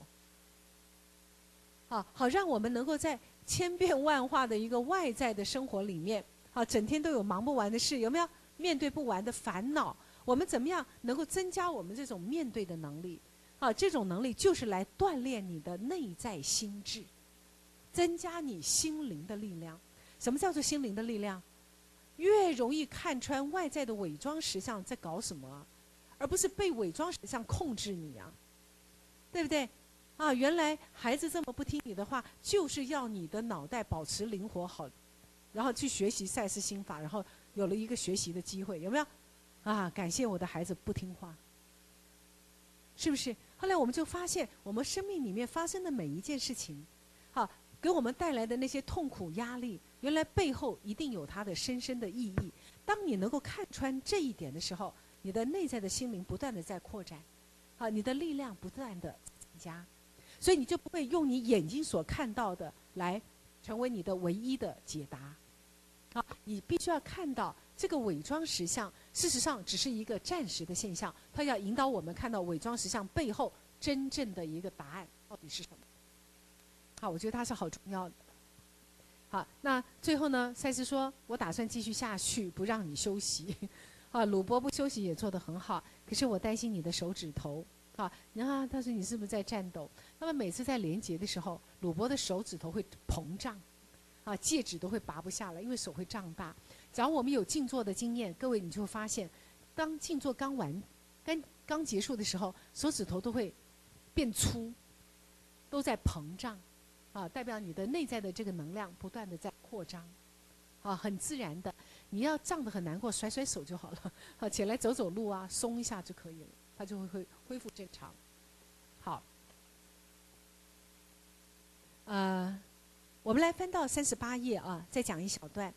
好让我们能够在千变万化的一个外在的生活里面，整天都有忙不完的事，有没有？面对不完的烦恼，我们怎么样能够增加我们这种面对的能力？这种能力就是来锻炼你的内在心智。增加你心灵的力量。什么叫做心灵的力量？越容易看穿外在的伪装实相在搞什么，而不是被伪装实相控制你啊，对不对？啊，原来孩子这么不听你的话，就是要你的脑袋保持灵活好，然后去学习赛斯心法，然后有了一个学习的机会，有没有？啊，感谢我的孩子不听话，是不是？后来我们就发现，我们生命里面发生的每一件事情，好，给我们带来的那些痛苦压力，原来背后一定有它的深深的意义。当你能够看穿这一点的时候， 你的内在的心灵不断的在扩展，啊，你的力量不断的增加，所以你就不会用你眼睛所看到的来成为你的唯一的解答。啊，你必须要看到这个伪装实相，事实上只是一个暂时的现象，它要引导我们看到伪装实相背后真正的一个答案到底是什么。好，我觉得它是好重要的。好，那最后呢，赛斯说，我打算继续下去，不让你休息。啊，鲁伯不休息也做得很好，可是我担心你的手指头。啊，然后他说你是不是在颤抖？那么每次在连结的时候，鲁伯的手指头会膨胀。啊，戒指都会拔不下来，因为手会胀大。只要我们有静坐的经验，各位你就会发现，当静坐刚结束的时候，手指头都会变粗，都在膨胀，啊，代表你的内在的这个能量不断的在扩张，啊，很自然的。你要胀得很难过，甩甩手就好了，啊，起来走走路啊，松一下就可以了，它就会恢复正常。好，我们来翻到38页啊，再讲一小段。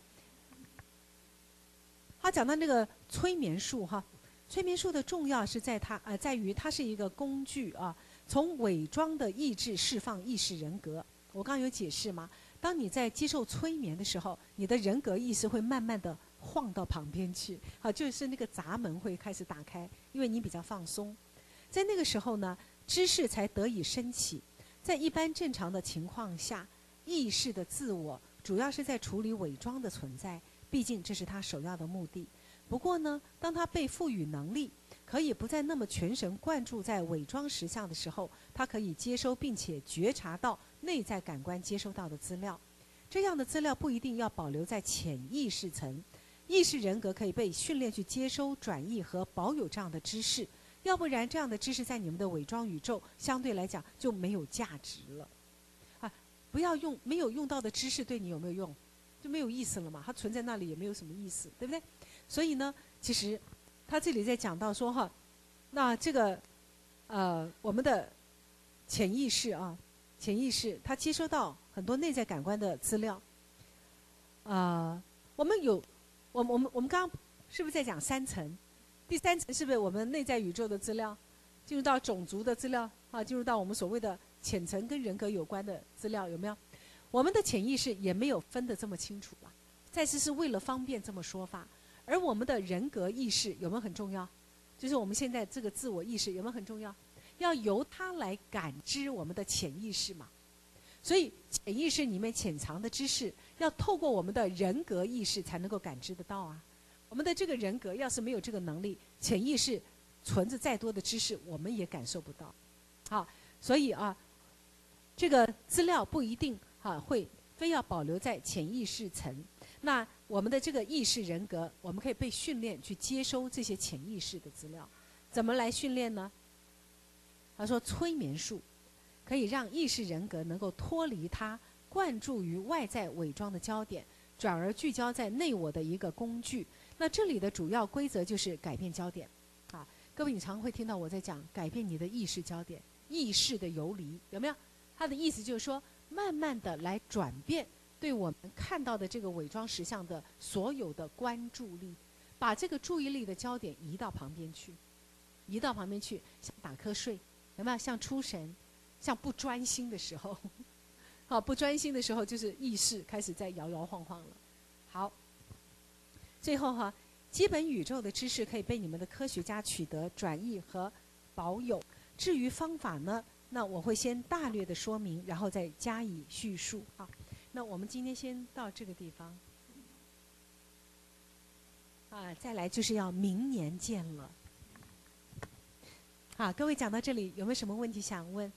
他讲到那个催眠术哈，催眠术的重要是在于它是一个工具啊，从伪装的意志释放意识人格。我刚刚有解释吗？当你在接受催眠的时候，你的人格意识会慢慢的晃到旁边去，啊，就是那个闸门会开始打开，因为你比较放松。在那个时候呢，知识才得以升起。在一般正常的情况下，意识的自我主要是在处理伪装的存在，毕竟这是他首要的目的。不过呢，当他被赋予能力，可以不再那么全神贯注在伪装实相的时候，他可以接收并且觉察到内在感官接收到的资料。这样的资料不一定要保留在潜意识层，意识人格可以被训练去接收、转译和保有这样的知识，要不然这样的知识在你们的伪装宇宙相对来讲就没有价值了。不要用没有用到的知识对你有没有用，就没有意思了嘛，它存在那里也没有什么意思，对不对？所以呢，其实他这里在讲到说哈，那这个我们的潜意识啊，潜意识它接收到很多内在感官的资料。我们刚刚是不是在讲3层？第3层是不是我们内在宇宙的资料，进入到种族的资料啊，进入到我们所谓的浅层跟人格有关的资料，有没有？我们的潜意识也没有分得这么清楚吧？再次是为了方便这么说法。而我们的人格意识有没有很重要？就是我们现在这个自我意识有没有很重要？要由它来感知我们的潜意识嘛。所以潜意识里面潜藏的知识，要透过我们的人格意识才能够感知得到啊。我们的这个人格要是没有这个能力，潜意识存着再多的知识，我们也感受不到。好，所以啊，这个资料不一定会非要保留在潜意识层。那我们的这个意识人格，我们可以被训练去接收这些潜意识的资料。怎么来训练呢？他说，催眠术可以让意识人格能够脱离它灌注于外在伪装的焦点，转而聚焦在内我的一个工具。那这里的主要规则就是改变焦点。啊，各位，你常会听到我在讲改变你的意识焦点，意识的游离，有没有？他的意思就是说，慢慢的来转变对我们看到的这个伪装实相的所有的关注力，把这个注意力的焦点移到旁边去，移到旁边去，像打瞌睡，有没有？像出神，像不专心的时候，好，不专心的时候就是意识开始在摇摇晃晃了。好，最后基本宇宙的知识可以被你们的科学家取得、转译和保有。至于方法呢，那我会先大略的说明，然后再加以叙述啊。那我们今天先到这个地方啊，再来就是要明年见了。好，各位讲到这里，有没有什么问题想问？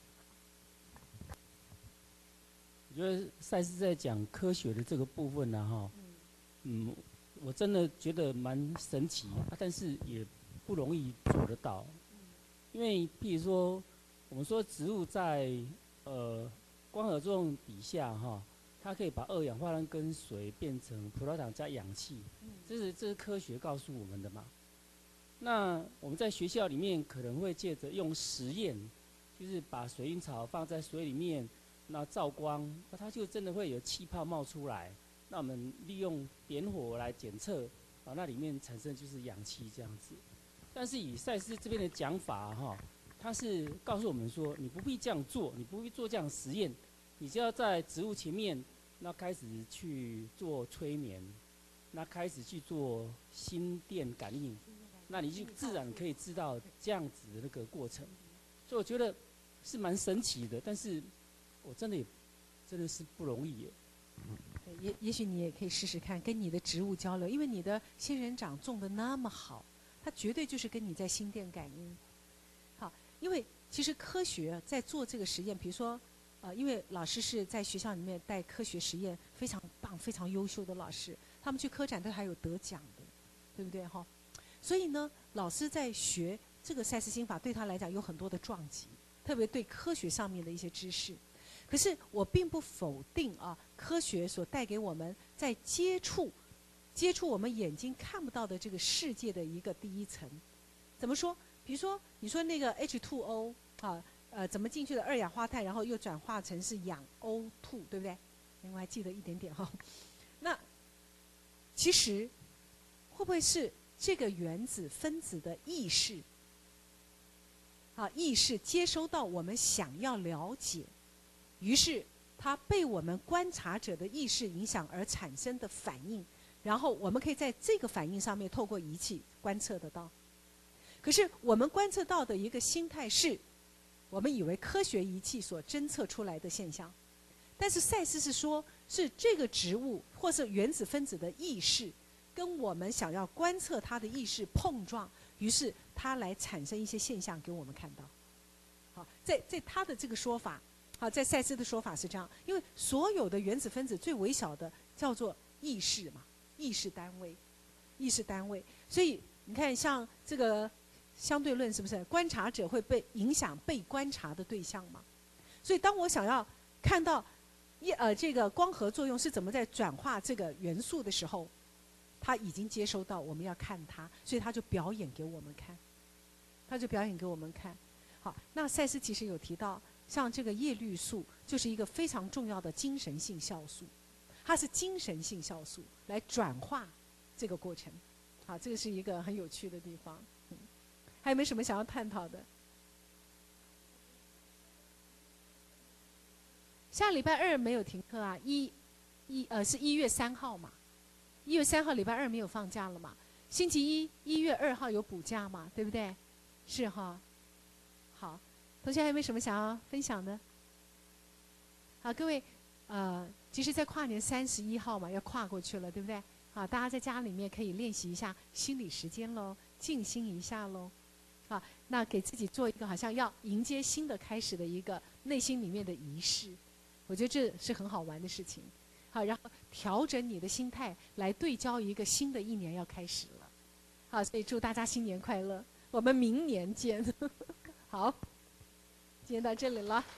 我觉得赛斯在讲科学的这个部分呢，我真的觉得蛮神奇但是也不容易做得到，因为譬如说，我们说植物在光合作用底下它可以把2氧化碳跟水变成葡萄糖加氧气，这是科学告诉我们的嘛。那我们在学校里面可能会借着用实验，就是把水蕓草放在水里面，那照光，那它就真的会有气泡冒出来。那我们利用点火来检测，那里面产生就是氧气这样子。 但是以赛斯这边的讲法哈，他是告诉我们说，你不必这样做，你不必做这样的实验，你只要在植物前面，那开始去做催眠，那开始去做心电感应，那你就自然可以知道这样子的那个过程。所以我觉得是蛮神奇的，但是我真的是不容易耶。 也许你也可以试试看，跟你的植物交流，因为你的仙人掌种的那么好，它绝对就是跟你在心电感应。好，因为其实科学在做这个实验，比如说，因为老师是在学校里面带科学实验非常棒、非常优秀的老师，他们去科展都还有得奖的，对不对哈？所以呢，老师在学这个赛斯心法，对他来讲有很多的撞击，特别对科学上面的一些知识。可是我并不否定啊，科学所带给我们在接触我们眼睛看不到的这个世界的一个第一层。怎么说？比如说你说那个 H2O 啊，怎么进去的二氧化碳，然后又转化成是氧 O2， 对不对？我还记得一点点哈。那其实会不会是这个原子分子的意识意识接收到我们想要了解？于是，它被我们观察者的意识影响而产生的反应，然后我们可以在这个反应上面透过仪器观测得到。可是我们观测到的一个心态是，我们以为科学仪器所侦测出来的现象，但是赛斯是说，是这个植物或是原子分子的意识，跟我们想要观测它的意识碰撞，于是它来产生一些现象给我们看到。好，在他的这个说法。好，在赛斯的说法是这样，因为所有的原子分子最微小的叫做意识嘛，意识单位。所以你看，像这个相对论是不是？观察者会被影响被观察的对象嘛？所以当我想要看到这个光合作用是怎么在转化这个元素的时候，他已经接收到我们要看它，所以他就表演给我们看。好，那赛斯其实有提到。像这个叶绿素就是一个非常重要的精神性酵素，它是精神性酵素来转化这个过程。好，这个是一个很有趣的地方。还有没有什么想要探讨的？下礼拜二没有停课啊，是1月3号嘛，1月3号礼拜二没有放假了嘛，星期1月2号有补假嘛，对不对？是哈。好。同学还有没有什么想要分享的？好，各位，其实，在跨年31号嘛，要跨过去了，对不对？好，大家在家里面可以练习一下心理时间喽，静心一下喽。好，那给自己做一个好像要迎接新的开始的一个内心里面的仪式，我觉得这是很好玩的事情。好，然后调整你的心态来对焦一个新的一年要开始了。好，所以祝大家新年快乐，我们明年见。好。今天到这里了。